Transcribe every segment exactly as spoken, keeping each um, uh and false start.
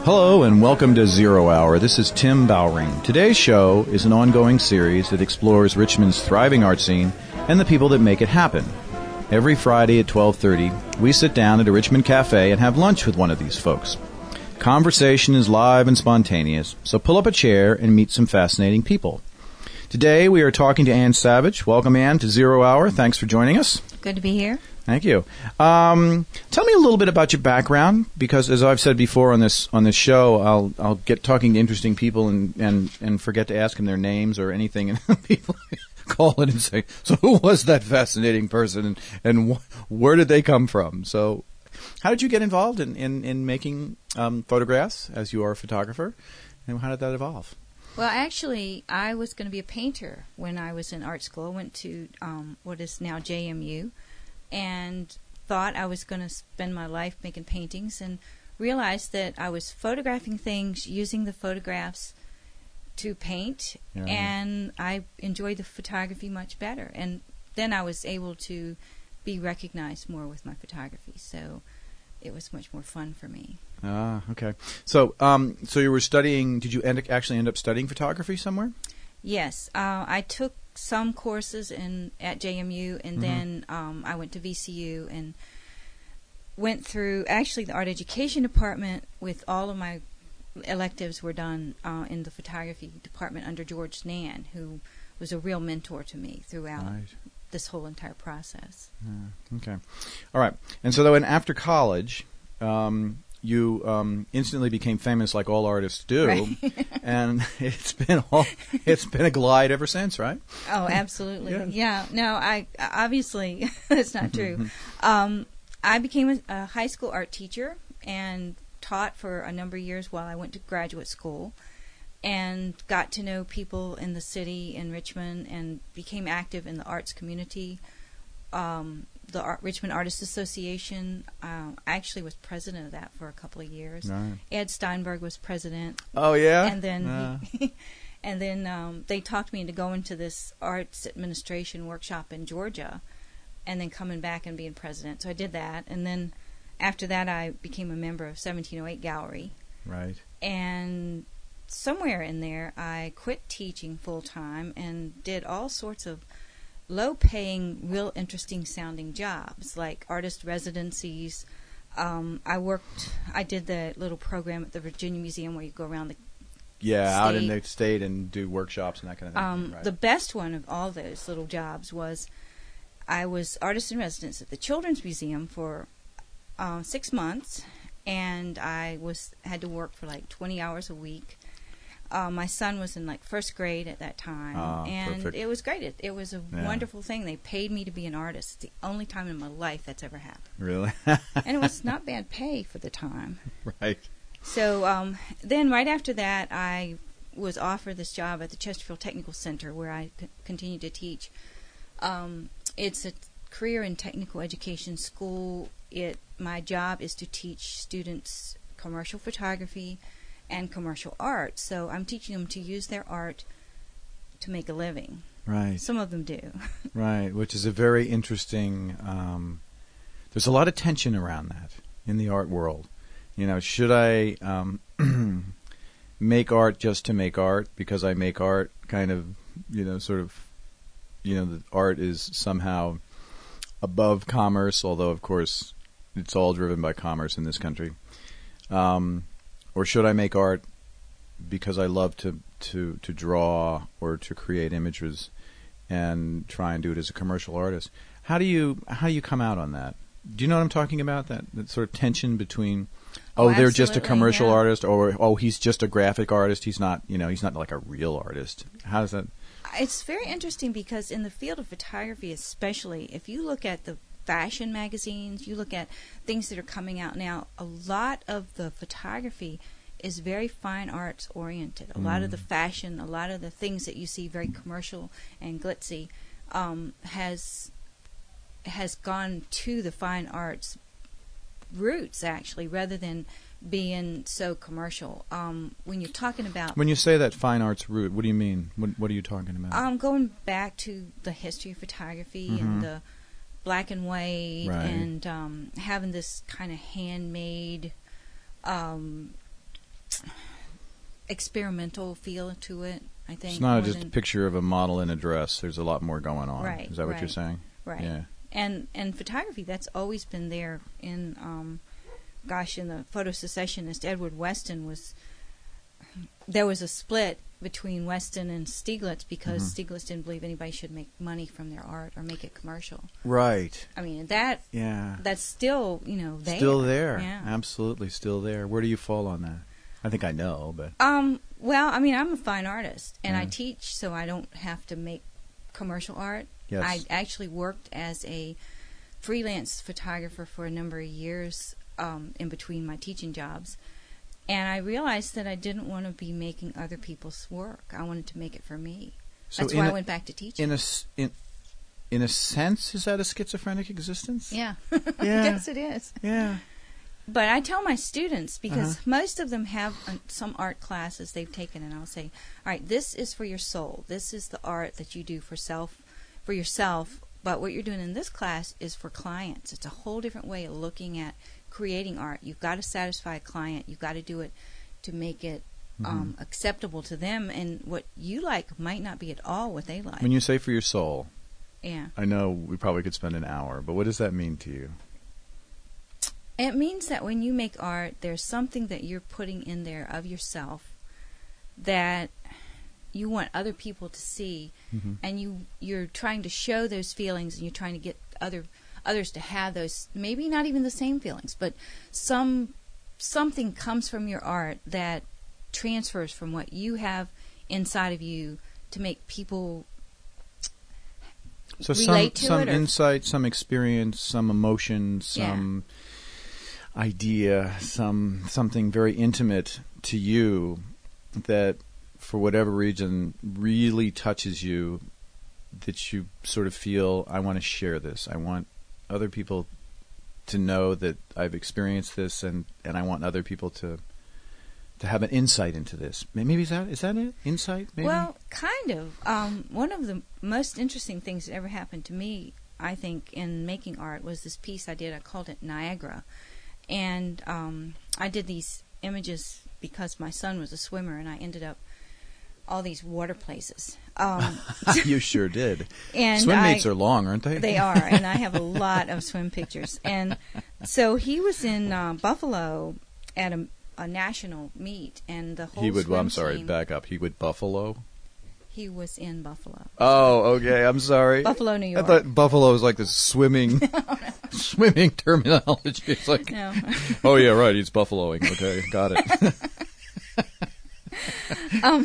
Hello and welcome to Zero Hour. This is Tim Bowring. Today's show is an ongoing series that explores Richmond's thriving art scene and the people that make it happen. Every Friday at twelve thirty, we sit down at a Richmond cafe and have lunch with one of these folks. Conversation is live and spontaneous, so pull up a chair and meet some fascinating people. Today we are talking to Ann Savage. Welcome, Ann, to Zero Hour. Thanks for joining us. Good to be here. Thank you. Um, tell me a little bit about your background, because as I've said before on this on this show, I'll I'll get talking to interesting people and, and, and forget to ask them their names or anything, and people call in and say, "So who was that fascinating person, and and wh- where did they come from?" So, how did you get involved in in, in making um, photographs, as you are a photographer, and how did that evolve? Well, actually, I was going to be a painter when I was in art school. I went to um, what is now J M U. And thought I was going to spend my life making paintings, and realized that I was photographing things, using the photographs to paint, yeah. And I enjoyed the photography much better. And then I was able to be recognized more with my photography, so it was much more fun for me. Ah, okay. So, um, so you were studying, did you end, actually end up studying photography somewhere? Yes. Uh, I took some courses in at J M U, and mm-hmm. then um, I went to V C U and went through actually the art education department. With all of my electives were done uh, in the photography department under George Nan, who was a real mentor to me throughout right. this whole entire process. Uh, okay. All right. And so then after college, um, you um, instantly became famous, like all artists do, right. and it's been all, it's been a glide ever since, right? Oh, absolutely. yeah. yeah. No, I obviously that's not true. um, I became a, a high school art teacher and taught for a number of years while I went to graduate school, and got to know people in the city in Richmond, and became active in the arts community. Um, the Art, Richmond Artists Association. Uh, I actually was president of that for a couple of years. Right. Ed Steinberg was president. Oh yeah. And then, uh. he, and then um, they talked me into going to this arts administration workshop in Georgia, and then coming back and being president. So I did that, and then after that, I became a member of seventeen oh eight Gallery. Right. And somewhere in there, I quit teaching full time and did all sorts of low-paying, real interesting-sounding jobs, like artist residencies. Um, I worked, I did the little program at the Virginia Museum where you go around the yeah, state. out in the state and do workshops and that kind of thing. Um, right. The best one of all those little jobs was I was artist in residence at the Children's Museum for uh, six months, and I was had to work for like twenty hours a week. Uh, my son was in like first grade at that time, oh, and perfect. It was great. It, it was a yeah. wonderful thing. They paid me to be an artist. It's the only time in my life that's ever happened. Really? And it was not bad pay for the time. Right. So um, then right after that, I was offered this job at the Chesterfield Technical Center, where I c- continued to teach. Um, it's a career and technical education school. It my job is to teach students commercial photography and commercial art. So I'm teaching them to use their art to make a living. Right. Some of them do. Right, which is a very interesting, um, there's a lot of tension around that in the art world. You know, should I um, make art just to make art because I make art, kind of, you know, sort of, you know, the art is somehow above commerce, although, of course, it's all driven by commerce in this country. Um Or should I make art because I love to, to, to draw or to create images and try and do it as a commercial artist? How do you how do you come out on that? Do you know what I'm talking about? That, that sort of tension between, oh, oh they're just a commercial yeah. artist, or oh, he's just a graphic artist. He's not, you know, he's not like a real artist. How does that? It's very interesting because in the field of photography, especially, if you look at the fashion magazines, you look at things that are coming out now, a lot of the photography is very fine arts oriented. A mm. lot of the fashion, a lot of the things that you see very commercial and glitzy um, has has gone to the fine arts roots, actually, rather than being so commercial. Um, when you're talking about... When you say that fine arts root, what do you mean? What, what are you talking about? Um, going back to the history of photography mm-hmm. and the black and white right. and um, having this kind of handmade um, experimental feel to it, I think. It's not more just a than- picture of a model in a dress. There's a lot more going on. Right, Is that what right, you're saying? Right. Yeah. And and photography, that's always been there in, um, gosh, in the photo secessionist, Edward Weston was, there was a split between Weston and Stieglitz because Mhm. Stieglitz didn't believe anybody should make money from their art or make it commercial. Right. I mean, that Yeah. that's still, you know, there. Still there. Yeah. Absolutely still there. Where do you fall on that? I think I know, but Um, well, I mean, I'm a fine artist, and I Yeah. teach, so I don't have to make commercial art. yes. I actually worked as a freelance photographer for a number of years um, in between my teaching jobs, and I realized that I didn't want to be making other people's work. I wanted to make it for me. so That's in why a, I went back to teaching. in a s- in in a sense, is that a schizophrenic existence? yeah, Yeah. yes, it is. Yeah. But I tell my students, because Uh-huh. most of them have uh, some art classes they've taken, and I'll say, all right, this is for your soul. This is the art that you do for self, for yourself. But what you're doing in this class is for clients. It's a whole different way of looking at creating art. You've got to satisfy a client. You've got to do it to make it um, Mhm. acceptable to them. And what you like might not be at all what they like. When you say for your soul, yeah. I know we probably could spend an hour, but what does that mean to you? It means that when you make art, there's something that you're putting in there of yourself that you want other people to see, Mhm. and you you're trying to show those feelings, and you're trying to get other others to have those, maybe not even the same feelings, but some something comes from your art that transfers from what you have inside of you to make people So some relate to some it, or- insight, some experience, some emotion, some idea, some something very intimate to you that, for whatever reason, really touches you. That you sort of feel, I want to share this. I want other people to know that I've experienced this, and, and I want other people to to have an insight into this. Maybe is that is that it? Insight? Maybe? Well, kind of. Um, one of the most interesting things that ever happened to me, I think, in making art was this piece I did. I called it Niagara. And um, I did these images because my son was a swimmer, and I ended up all these water places. Um, You sure did. and Swim I- meets are long, aren't they? They are, and I have a lot of swim pictures. And so he was in uh, Buffalo at a, a national meet, and the whole He would. swim Well, I'm sorry. team, Back up. He would Buffalo. he was in Buffalo. Oh, okay. I'm sorry. Buffalo, New I York. thought Buffalo was like this swimming, swimming terminology. It's like, No. oh yeah, right. He's buffaloing. Okay, got it. um,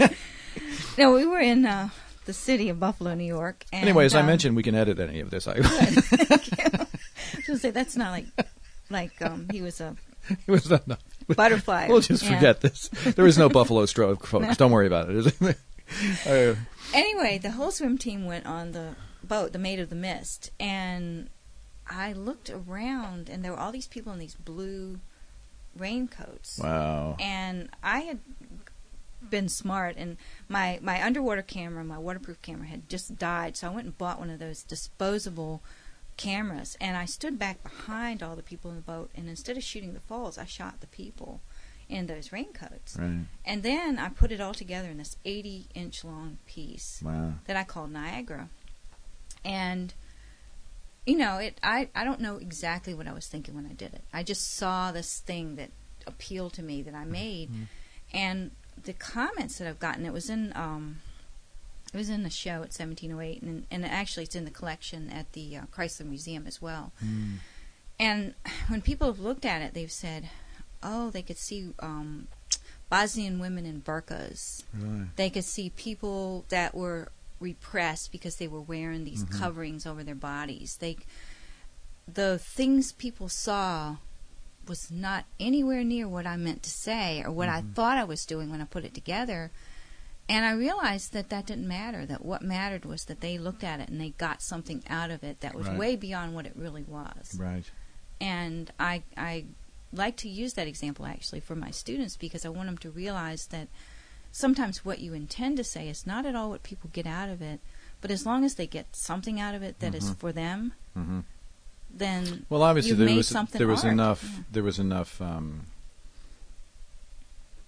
no, we were in uh, the city of Buffalo, New York. And, Anyway, as I um, mentioned, we can edit any of this. I, I was going to say, that's not like, like um, he was a it was not, no. butterfly. We'll just Yeah. forget this. There is no Buffalo stroke, folks. Don't worry about it. uh, Anyway, the whole swim team went on the boat, the Maid of the Mist, and I looked around, and there were all these people in these blue raincoats. wow. And I had been smart, and my, my underwater camera, my waterproof camera, had just died, so I went and bought one of those disposable cameras, and I stood back behind all the people in the boat, and instead of shooting the falls, I shot the people in those raincoats. Right. And then I put it all together in this eighty-inch long piece Wow. that I called Niagara. And, you know, it. I, I don't know exactly what I was thinking when I did it. I just saw this thing that appealed to me that I made. Mm-hmm. And the comments that I've gotten, it was in um, it was in the show at seventeen oh eight, and, and actually it's in the collection at the uh, Chrysler Museum as well. Mm. And when people have looked at it, they've said, oh, they could see um, Bosnian women in burqas. Really? They could see people that were repressed because they were wearing these Mhm. coverings over their bodies. They, the things people saw was not anywhere near what I meant to say or what I Mhm. thought I was doing when I put it together. And I realized that that didn't matter, that what mattered was that they looked at it and they got something out of it that was Right. way beyond what it really was. Right. And I, I like to use that example actually for my students because I want them to realize that sometimes what you intend to say is not at all what people get out of it, but as long as they get something out of it that is Mhm. for them, Mm-hmm. then Well, obviously you've there made was something there was art. enough Yeah. there was enough um,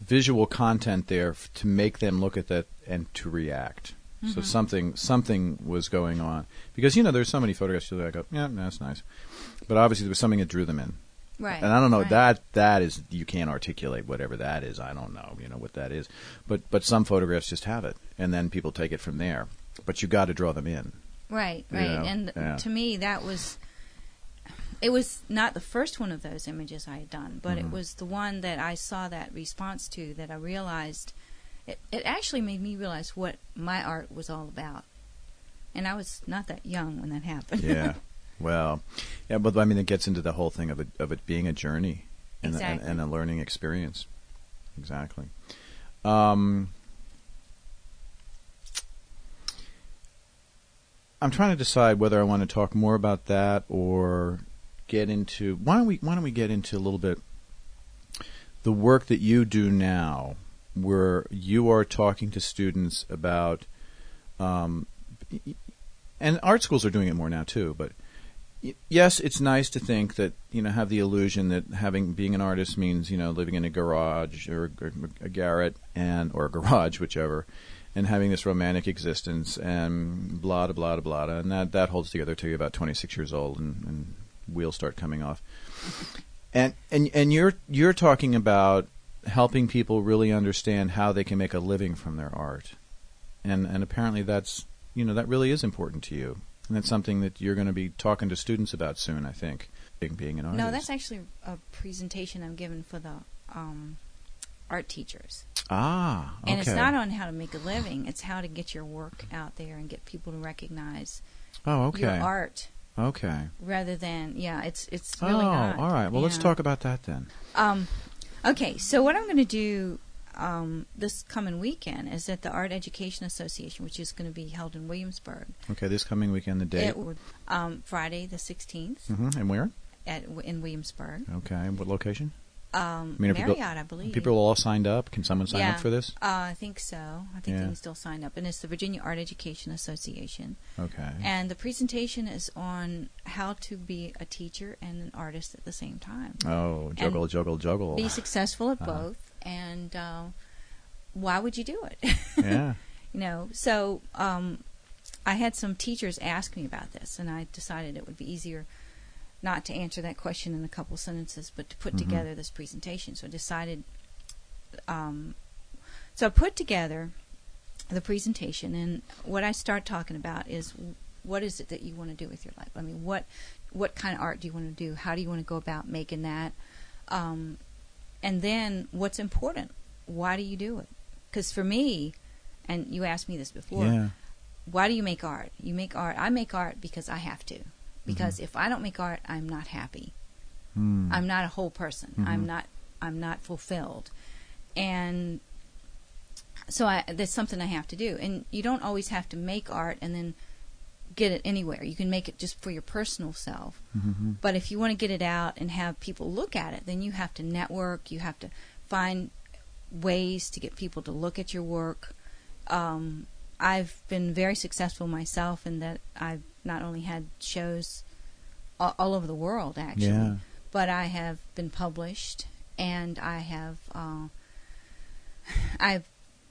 visual content there f- to make them look at that and to react. Mm-hmm. So something something was going on. Because, you know, there's so many photographs that I go, yeah, that's nice. But obviously there was something that drew them in. Right. And I don't know, right. that that is, you can't articulate whatever that is. I don't know, you know, what that is. But but some photographs just have it, and then people take it from there. But you got to draw them in. Right, You right. know? And Yeah. to me, that was, it was not the first one of those images I had done, but Mhm. it was the one that I saw that response to, that I realized, it, it actually made me realize what my art was all about. And I was not that young when that happened. Yeah. Well, yeah, but I mean, it gets into the whole thing of it, of it being a journey and, Exactly. and, and a learning experience. Exactly. Um, I'm trying to decide whether I want to talk more about that or get into. Why don't we? Why don't we get into a little bit the work that you do now, where you are talking to students about, um, and art schools are doing it more now too, but. Yes, it's nice to think that, you know, have the illusion that having being an artist means, you know, living in a garage or a garret and or a garage, whichever, and having this romantic existence and blah, blah, blah, blah, blah. And that, that holds together till you're about twenty-six years old and, and wheels start coming off. And and and you're you're talking about helping people really understand how they can make a living from their art. And and apparently that's, you know, that really is important to you. And that's something that you're going to be talking to students about soon, I think, being, being an artist. No, that's actually a presentation I'm giving for the um, art teachers. Ah, okay. And it's not on how to make a living. It's how to get your work out there and get people to recognize oh, okay. your art. Okay. Rather than, yeah, it's it's really oh, not. all right. Well, yeah. let's talk about that then. Um, okay, so what I'm going to do um, this coming weekend is at the Art Education Association, which is going to be held in Williamsburg. Okay, this coming weekend, the date? It would, um, Friday the sixteenth. Mm-hmm. And where? At in Williamsburg. Okay, and what location? Um, I mean, are Marriott, people, I believe. People are all signed up? Can someone sign yeah. up for this? Uh, I think so. I think Yeah. they can still sign up. And it's the Virginia Art Education Association. Okay. And the presentation is on how to be a teacher and an artist at the same time. Oh, juggle, and juggle, juggle. Be successful at Uh-huh. both. And uh, why would you do it? Yeah. You know, so um, I had some teachers ask me about this, and I decided it would be easier not to answer that question in a couple sentences, but to put Mhm. together this presentation. So I decided, um, so I put together the presentation, and what I start talking about is what is it that you want to do with your life? I mean, what what kind of art do you want to do? How do you want to go about making that? Um, and then what's important? Why do you do it? Because for me, and you asked me this before, Yeah. why do you make art? You make art. I make art because I have to. Because Mhm. if I don't make art, I'm not happy. Hmm. I'm not a whole person. Mhm. I'm not. I'm not fulfilled. And so I, that's something I have to do. And you don't always have to make art and then get it anywhere. You can make it just for your personal self. Mm-hmm. But if you want to get it out and have people look at it, then you have to network. You have to find ways to get people to look at your work. Um, I've been very successful myself in that I've not only had shows all, all over the world, actually, Yeah. but I have been published, and I have uh, I've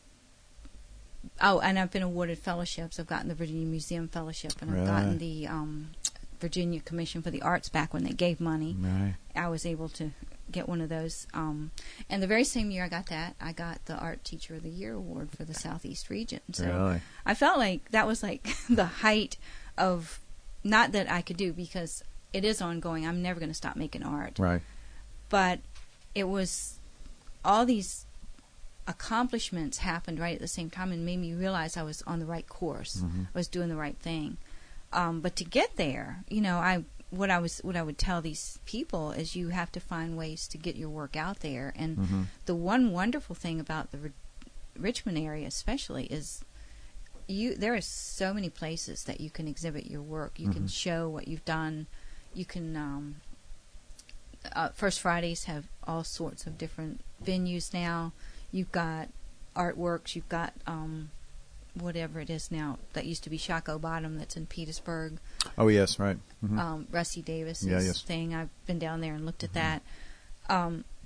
oh, and I've been awarded fellowships. I've gotten the Virginia Museum Fellowship, and I've Right. gotten the um, Virginia Commission for the Arts back when they gave money. Right. I was able to get one of those. Um, and the very same year I got that, I got the Art Teacher of the Year award for the Southeast region. So Really? I felt like that was like the height of, not that I could do, because it is ongoing. I'm never going to stop making art. Right. But it was all these accomplishments happened right at the same time and made me realize I was on the right course. Mhm. I was doing the right thing. Um, but to get there, you know, I what I was what I would tell these people is you have to find ways to get your work out there. And Mhm. the one wonderful thing about the R- Richmond area, especially, is you. There are so many places that you can exhibit your work. You can Mhm. show what you've done. You can. Um, uh, First Fridays have all sorts of different venues now. You've got artworks. You've got um, whatever it is now that used to be Shaco Bottom that's in Petersburg. Oh, yes, right. Mhm. Um, Rusty Davis's Yeah, yes. thing. I've been down there and looked at that. Um,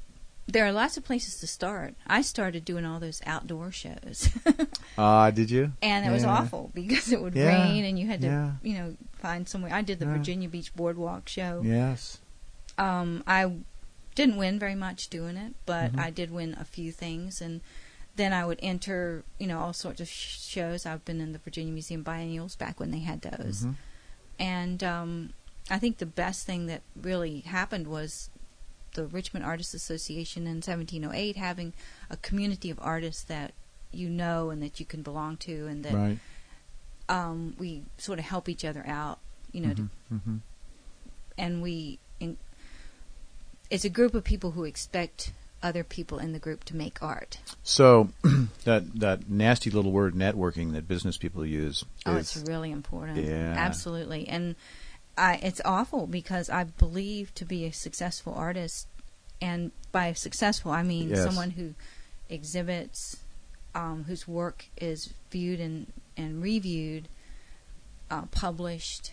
there are lots of places to start. I started doing all those outdoor shows. Ah, uh, did you? And it yeah. was awful because it would yeah. rain and you had to, yeah. you know, find somewhere. I did the yeah. Virginia Beach Boardwalk show. Yes. Um, I didn't win very much doing it, but mm-hmm. I did win a few things. And then I would enter, you know, all sorts of sh- shows. I've been in the Virginia Museum Biennials back when they had those. Mm-hmm. And um, I think the best thing that really happened was the Richmond Artists Association in seventeen oh eight having a community of artists that you know and that you can belong to, and that right. um, we sort of help each other out, you know, mm-hmm. to, Mm-hmm. and we in, it's a group of people who expect other people in the group to make art. So that that nasty little word networking that business people use. Oh, is, it's really important. Yeah. Absolutely. And I, it's awful because I believe to be a successful artist, and by successful I mean yes. someone who exhibits, um, whose work is viewed and, and reviewed, uh, published,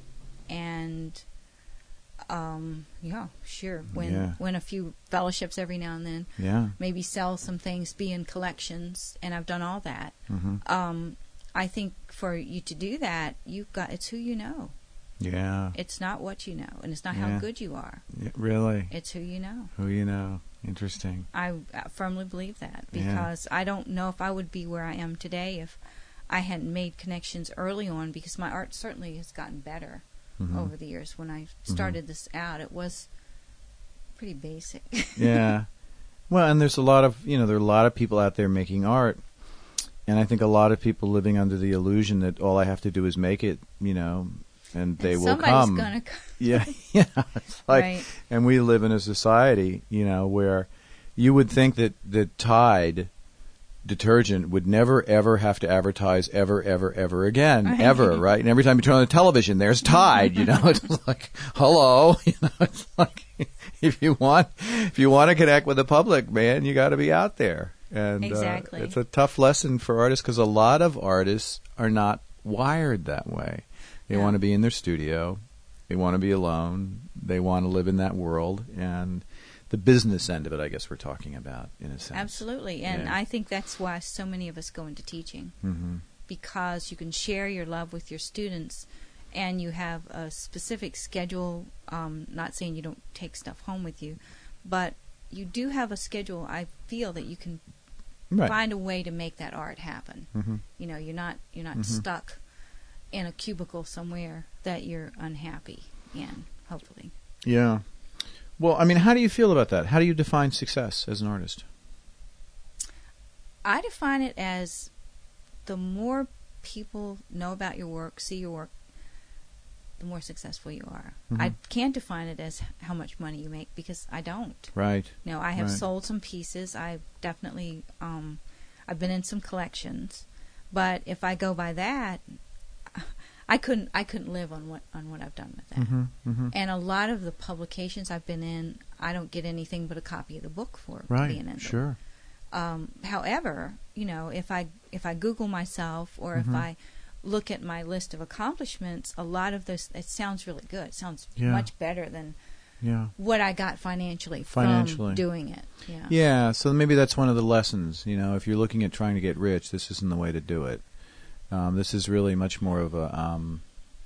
and um, yeah, sure, win yeah. win a few fellowships every now and then. Yeah. Maybe sell some things, be in collections, and I've done all that. Mm-hmm. Um, I think for you to do that, you've got it's who you know. Yeah. It's not what you know, and it's not yeah. how good you are. Yeah, really? It's who you know. Who you know. Interesting. I firmly believe that because yeah. I don't know if I would be where I am today if I hadn't made connections early on, because my art certainly has gotten better mm-hmm. over the years. When I started mm-hmm. this out, it was pretty basic. yeah. Well, and there's a lot of, you know, there are a lot of people out there making art, and I think a lot of people living under the illusion that all I have to do is make it, you know, and they and will somebody's come. Gonna come. Yeah, yeah. It's like, right. And we live in a society, you know, where you would think that the Tide detergent would never ever have to advertise ever, ever, ever again, right. ever, right? And every time you turn on the television, there's Tide. You know, it's like, hello, you know, it's like if you want, if you want to connect with the public, man, you got to be out there. And exactly. uh, it's a tough lesson for artists because a lot of artists are not wired that way. They yeah. want to be in their studio. They want to be alone. They want to live in that world. And the business end of it, I guess we're talking about, in a sense. Absolutely. And yeah. I think that's why so many of us go into teaching. Mm-hmm. Because you can share your love with your students, and you have a specific schedule. Um, not saying you don't take stuff home with you, but you do have a schedule. I feel that you can right. find a way to make that art happen. Mm-hmm. You know, you're not you're not mm-hmm. stuck in a cubicle somewhere that you're unhappy in, hopefully. Yeah. Well, I mean, how do you feel about that? How do you define success as an artist? I define it as the more people know about your work, see your work, the more successful you are. Mm-hmm. I can't define it as how much money you make because I don't. Right. No, I have right. sold some pieces. I've definitely, um, I've been in some collections, but if I go by that, I couldn't. I couldn't live on what on what I've done with that. Mm-hmm, mm-hmm. And a lot of the publications I've been in, I don't get anything but a copy of the book for right. being in them. Sure. Um, however, you know, if I if I Google myself or mm-hmm. if I look at my list of accomplishments, a lot of those it sounds really good. It sounds yeah. much better than yeah. what I got financially, financially from doing it. Yeah. Yeah. So maybe that's one of the lessons. You know, if you're looking at trying to get rich, this isn't the way to do it. Um, this is really much more of a, um,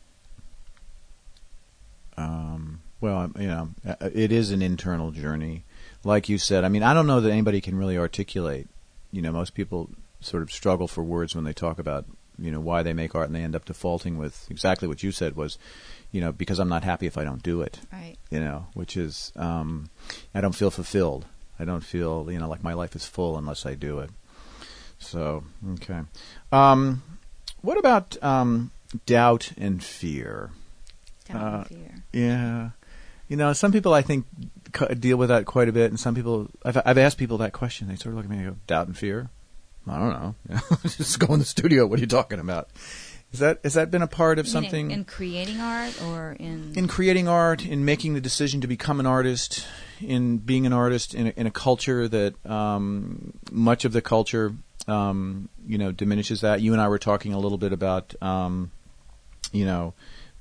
um, well, you know, it is an internal journey. Like you said, I mean, I don't know that anybody can really articulate. You know, most people sort of struggle for words when they talk about, you know, why they make art, and they end up defaulting with exactly what you said was, you know, because I'm not happy if I don't do it. Right. You know, which is, um, I don't feel fulfilled. I don't feel, you know, like my life is full unless I do it. So, okay. Um, What about um, doubt and fear? Doubt uh, and fear. Yeah. You know, some people, I think, c- deal with that quite a bit, and some people, I've, I've asked people that question. They sort of look at me and go, doubt and fear? I don't know. Just go in the studio. What are you talking about? Is that has that been a part of You something? mean in, in creating art or in... In creating art, in making the decision to become an artist, in being an artist in a, in a culture that um, much of the culture... Um, you know, diminishes that. You and I were talking a little bit about, um, you know,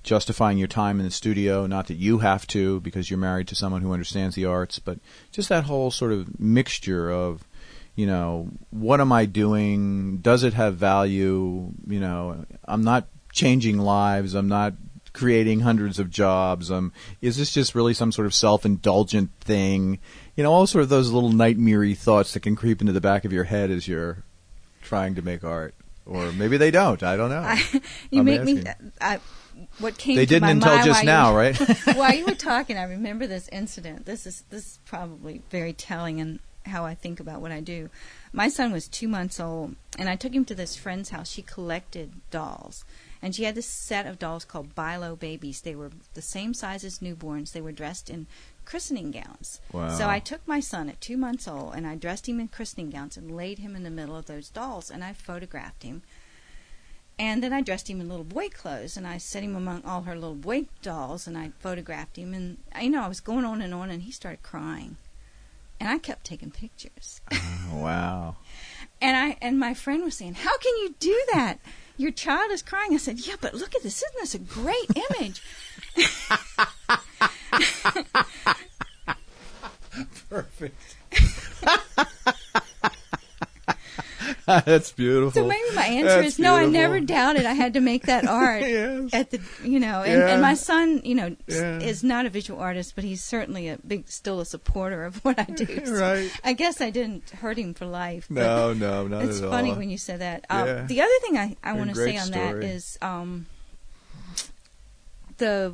justifying your time in the studio. Not that you have to, because you're married to someone who understands the arts, but just that whole sort of mixture of, you know, what am I doing? Does it have value? You know, I'm not changing lives. I'm not creating hundreds of jobs. Um, is this just really some sort of self-indulgent thing? You know, all sort of those little nightmare-y thoughts that can creep into the back of your head as you're trying to make art. Or maybe they don't. I don't know. I, you I'm make asking. me... I, what came they to my didn't until mind just while now, you, right? While you were talking, I remember this incident. This is this is probably very telling in how I think about what I do. My son was two months old, and I took him to this friend's house. She collected dolls, and she had this set of dolls called Bilo babies. They were the same size as newborns. They were dressed in christening gowns. Wow. So I took my son at two months old, and I dressed him in christening gowns and laid him in the middle of those dolls, and I photographed him. And then I dressed him in little boy clothes, and I set him among all her little boy dolls, and I photographed him. And, you know, I was going on and on, and he started crying. And I kept taking pictures. Oh, wow. And I and my friend was saying, how can you do that? Your child is crying. I said, yeah, but look at this. Isn't this a great image? Perfect. That's beautiful. So maybe my answer That's is no. I beautiful. never doubted I had to make that art. Yes. At the you know, and, Yeah. and my son, you know, s- Yeah. is not a visual artist, but he's certainly a big, still a supporter of what I do. So Right. I guess I didn't hurt him for life. But No, no, not it's at funny all. when you said that. Um, Yeah. The other thing I, I A want to great say on that story. is um, the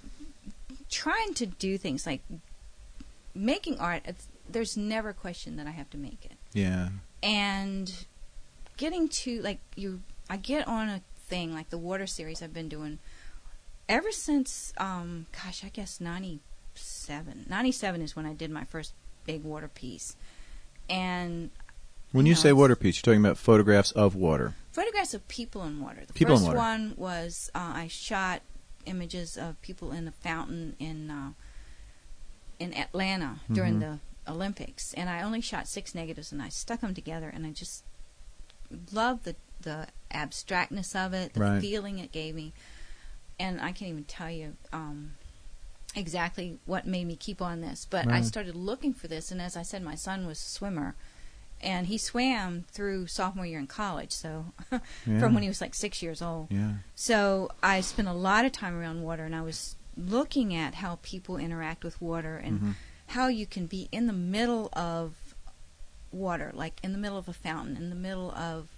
trying to do things like making art. It's, there's never a question that I have to make it. Yeah. And getting to like you I get on a thing like the water series I've been doing ever since um gosh I guess ninety-seven ninety-seven is when I did my first big water piece. And When you know, say water piece, you're talking about photographs of water. photographs of people in water. The People in first water. one was uh, I shot images of people in a fountain in uh, in Atlanta during Mhm. the Olympics, and I only shot six negatives, and I stuck them together, and I just loved the the abstractness of it, the Right. feeling it gave me, and I can't even tell you um, exactly what made me keep on this. But I Right. started looking for this, and as I said, my son was a swimmer, and he swam through sophomore year in college, so Yeah. from when he was like six years old. Yeah. So I spent a lot of time around water, and I was looking at how people interact with water and Mhm. how you can be in the middle of water, like in the middle of a fountain, in the middle of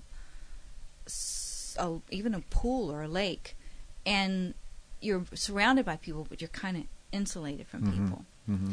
s- a, even a pool or a lake, and you're surrounded by people, but you're kind of insulated from Mhm. people. Mhm.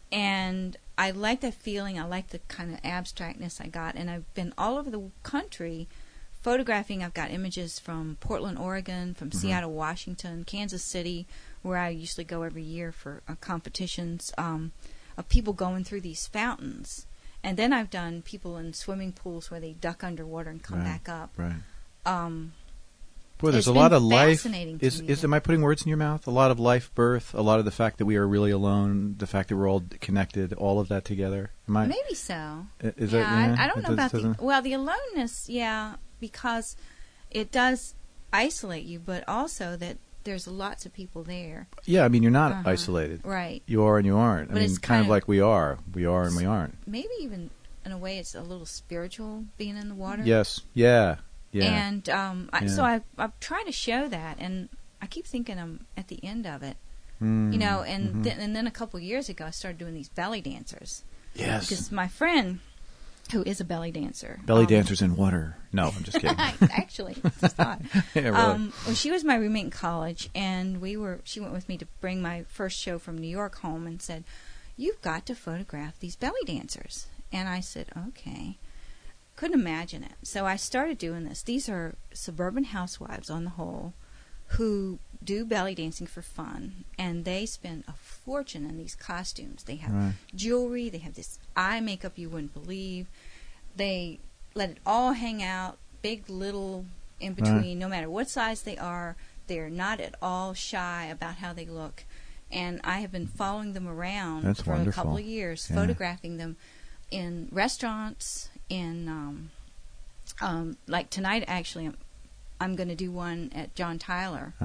And I like that feeling. I like the kind of abstractness I got. And I've been all over the country photographing. I've got images from Portland, Oregon, from Mhm. Seattle, Washington, Kansas City, where I usually go every year for uh, competitions, um, of people going through these fountains. And then I've done people in swimming pools where they duck underwater and come Right. back up. Right. Um, Boy, there's It's a lot been of life. fascinating to Is me. is am I putting words in your mouth? A lot of life, birth, a lot of the fact that we are really alone, the fact that we're all connected, all of that together. Am I? maybe so. i- Is yeah, that? I, I don't it know does- about the doesn't- well, the aloneness. Yeah, because it does isolate you, but also that there's lots of people there. Yeah, I mean, you're not Uh-huh. isolated. Right. You are and you aren't. I But mean, it's kind, kind of of- like we are. We are and we aren't. Maybe even in a way, it's a little spiritual being in the water. Yes. Yeah. Yeah. And um, I, so Yeah. I I've tried to show that, and I keep thinking I'm at the end of it. Mm, You know, and mhm. then and then a couple of years ago, I started doing these belly dancers. Yes. Because my friend, who is a belly dancer, Belly um, dancers in water. No, I'm just kidding. actually, it's a thought. Yeah, really. Um, well, she was my roommate in college, and we were. She went with me to bring my first show from New York home, and said, "You've got to photograph these belly dancers." And I said, "Okay." Couldn't imagine it, so I started doing this. These are suburban housewives, on the whole, who do belly dancing for fun, and they spend a fortune in these costumes. They have Right. jewelry. They have this eye makeup you wouldn't believe. They let it all hang out, big, little, in between, Right. no matter what size they are. They're not at all shy about how they look. And I have been following them around That's for a wonderful. couple of years, Yeah. photographing them in restaurants, in, um, um, like tonight, actually, I'm, I'm going to do one at John Tyler. Uh-huh.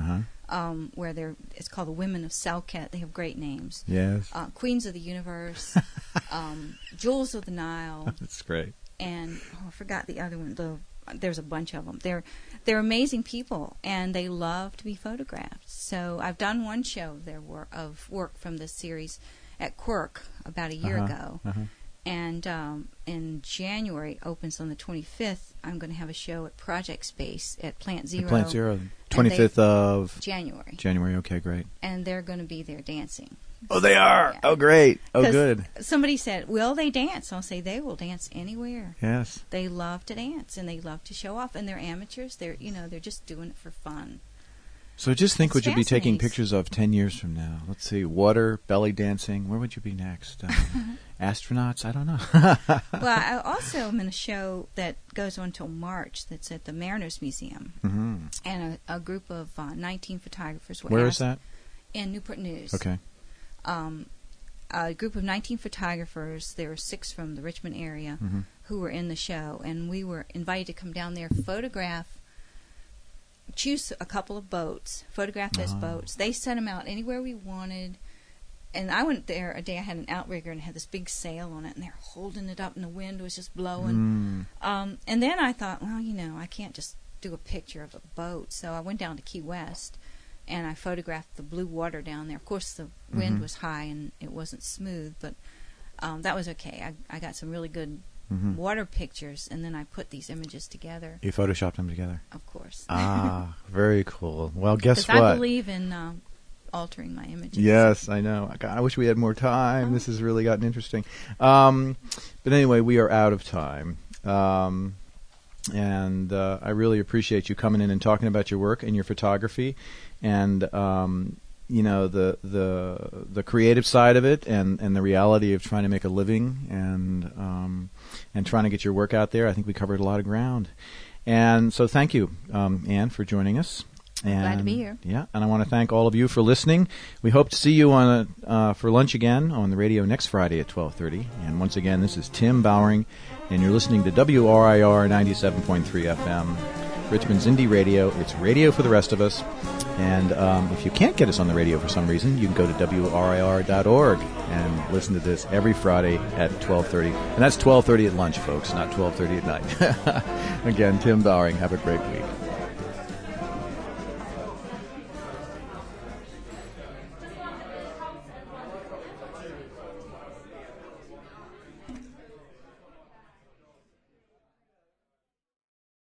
um, where they're it's called the Women of Selket. They have great names. Yes. Uh, Queens of the Universe, um, Jewels of the Nile, That's great. and oh, I forgot the other one. The there's a bunch of them. They're they're amazing people, and they love to be photographed. So I've done one show of their work of work from this series at Quirk about a year Uh-huh, ago, uh-huh. and um, in January opens on the twenty-fifth. I'm going to have a show at Project Space at Plant Zero. At Plant Zero, twenty-fifth of January, January. Okay, great. and they're going to be there dancing. Oh, they are. Yeah. Oh, great. Oh, 'Cause good. Somebody said, "Will they dance?" I'll say they will dance anywhere. Yes. They love to dance and they love to show off, and they're amateurs. They're you know they're just doing it for fun. So just think It's what you'll be taking fascinating. pictures of ten years from now. Let's see, water, belly dancing. Where would you be next? Um, astronauts? I don't know. Well, I also am in a show that goes on until March. That's at the Mariners Museum, hmm and a, a group of uh, nineteen photographers. Were Where asked is that? In Newport News. Okay. Um, a group of nineteen photographers. There were six from the Richmond area hmm who were in the show, and we were invited to come down there, photograph, choose a couple of boats, photograph those Oh. boats. They sent them out anywhere we wanted. And I went there a day. I had an outrigger and it had this big sail on it, and they were holding it up, and the wind was just blowing. Mm. Um, and then I thought, well, you know, I can't just do a picture of a boat. So I went down to Key West, and I photographed the blue water down there. Of course, the wind Mhm. was high and it wasn't smooth, but um, that was okay. I, I got some really good hmm water pictures, and then I put these images together, You photoshopped them together. of course. Ah, very cool. Well, guess Because what? I believe in um, altering my images. Yes, I know. God, I wish we had more time. This has really gotten interesting. Um, but anyway, we are out of time. Um, and uh, I really appreciate you coming in and talking about your work and your photography, and um, you know the the the creative side of it, and, and the reality of trying to make a living, and um, and trying to get your work out there. I think we covered a lot of ground. And so, thank you, um, Anne, for joining us. And, Glad to be here. Yeah, and I want to thank all of you for listening. We hope to see you on a, uh, for lunch again on the radio next Friday at twelve thirty. And once again, this is Tim Bowering, and you're listening to W R I R ninety-seven point three F M, Richmond's Indie Radio. It's radio for the rest of us. And um, if you can't get us on the radio for some reason, you can go to W R I R dot org and listen to this every Friday at twelve thirty. And that's twelve thirty at lunch, folks, not twelve thirty at night. Again, Tim Bowering. Have a great week.